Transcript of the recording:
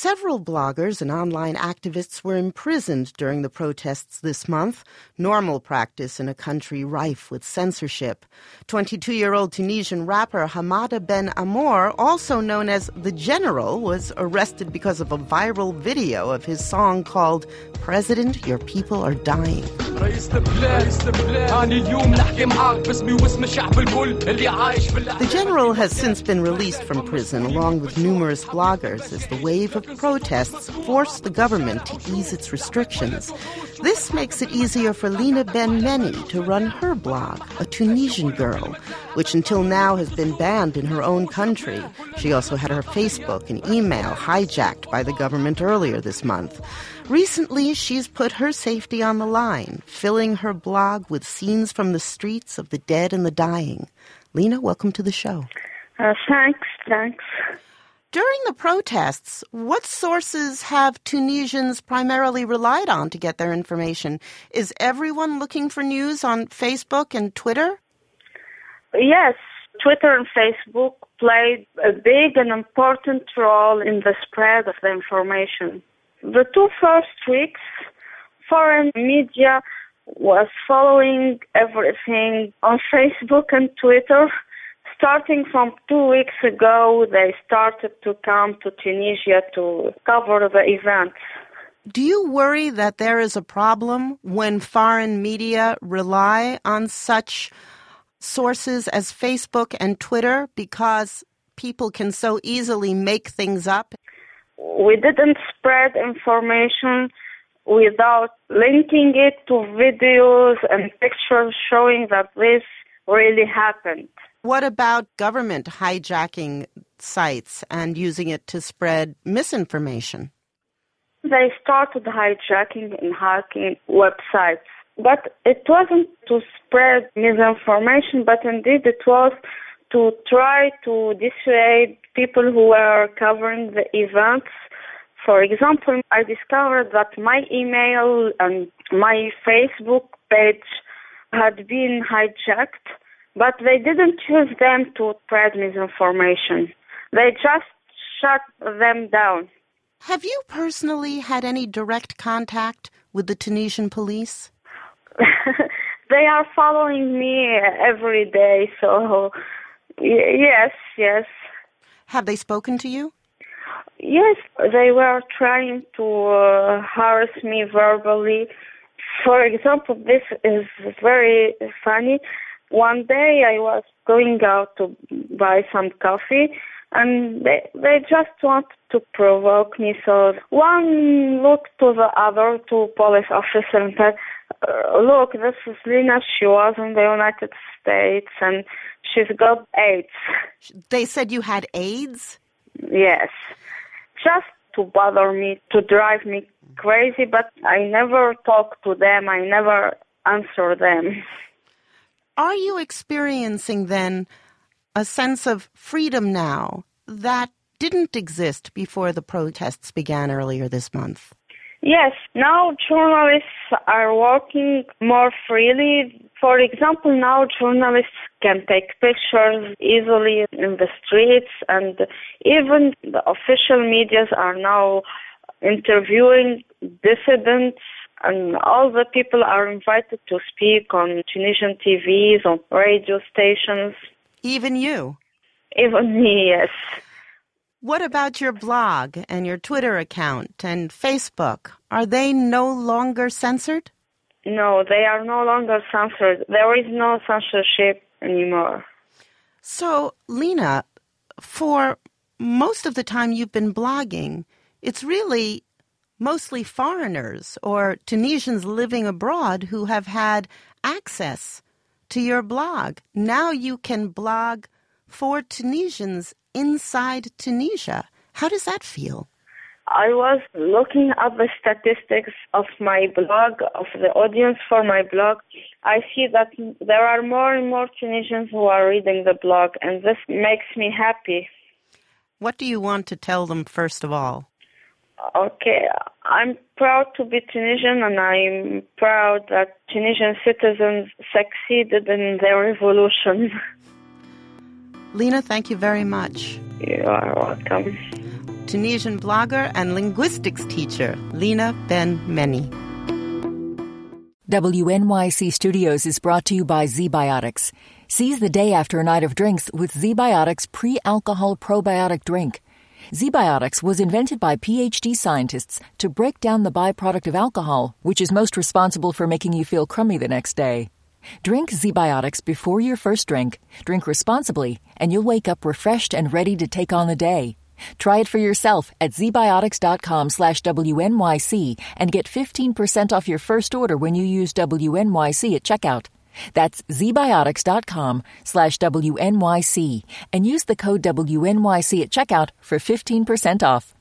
Several bloggers and online activists were imprisoned during the protests this month, normal practice in a country rife with censorship. 22-year-old Tunisian rapper Hamada Ben Amour, also known as The General, was arrested because of a viral video of his song called President, Your People Are Dying. The General has since been released from prison along with numerous bloggers as the wave of protests forced the government to ease its restrictions. This makes it easier for Lina Ben Meni to run her blog, A Tunisian Girl, which until now has been banned in her own country. She also had her Facebook and email hijacked by the government earlier this month. Recently, she's put her safety on the line, filling her blog with scenes from the streets of the dead and the dying. Lina, welcome to the show. Thanks. During the protests, what sources have Tunisians primarily relied on to get their information? Is everyone looking for news on Facebook and Twitter? Yes, Twitter and Facebook played a big and important role in the spread of the information. The 2 first weeks, foreign media was following everything on Facebook and Twitter. Starting from 2 weeks ago, they started to come to Tunisia to cover the events. Do you worry that there is a problem when foreign media rely on such sources as Facebook and Twitter because people can so easily make things up? We didn't spread information without linking it to videos and pictures showing that this really happened. What about government hijacking sites and using it to spread misinformation? They started hijacking and hacking websites. But it wasn't to spread misinformation, but indeed it was to try to dissuade people who were covering the events. For example, I discovered that my email and my Facebook page had been hijacked, but they didn't use them to spread misinformation. They just shut them down. Have you personally had any direct contact with the Tunisian police? They are following me every day, so yes. Have they spoken to you? Yes, they were trying to harass me verbally. For example, this is very funny. One day I was going out to buy some coffee, and they just wanted to provoke me. So one looked to the other, two police officers, and said, look, this is Lina. She was in the United States, and she's got AIDS. They said you had AIDS? Yes. Just to bother me, to drive me crazy, but I never talk to them. I never answer them. Are you experiencing, then, a sense of freedom now that didn't exist before the protests began earlier this month? Yes. Now journalists are working more freely. For example, now journalists can take pictures easily in the streets, and even the official medias are now interviewing dissidents, and all the people are invited to speak on Tunisian TVs, on radio stations. Even you? Even me, yes. What about your blog and your Twitter account and Facebook? Are they no longer censored? No, they are no longer censored. There is no censorship anymore. So, Lina, for most of the time you've been blogging, it's really mostly foreigners or Tunisians living abroad who have had access to your blog. Now you can blog for Tunisians inside Tunisia. How does that feel? I was looking at the statistics of my blog, of the audience for my blog. I see that there are more and more Tunisians who are reading the blog, and this makes me happy. What do you want to tell them first of all? Okay, I'm proud to be Tunisian, and I'm proud that Tunisian citizens succeeded in their revolution. Lina, thank you very much. You are welcome. Tunisian blogger and linguistics teacher, Lina Ben-Meni. WNYC Studios is brought to you by ZBiotics. Seize the day after a night of drinks with ZBiotics pre-alcohol probiotic drink. ZBiotics was invented by PhD scientists to break down the byproduct of alcohol, which is most responsible for making you feel crummy the next day. Drink ZBiotics before your first drink, drink responsibly, and you'll wake up refreshed and ready to take on the day. Try it for yourself at zbiotics.com/WNYC and get 15% off your first order when you use WNYC at checkout. That's zbiotics.com/WNYC and use the code WNYC at checkout for 15% off.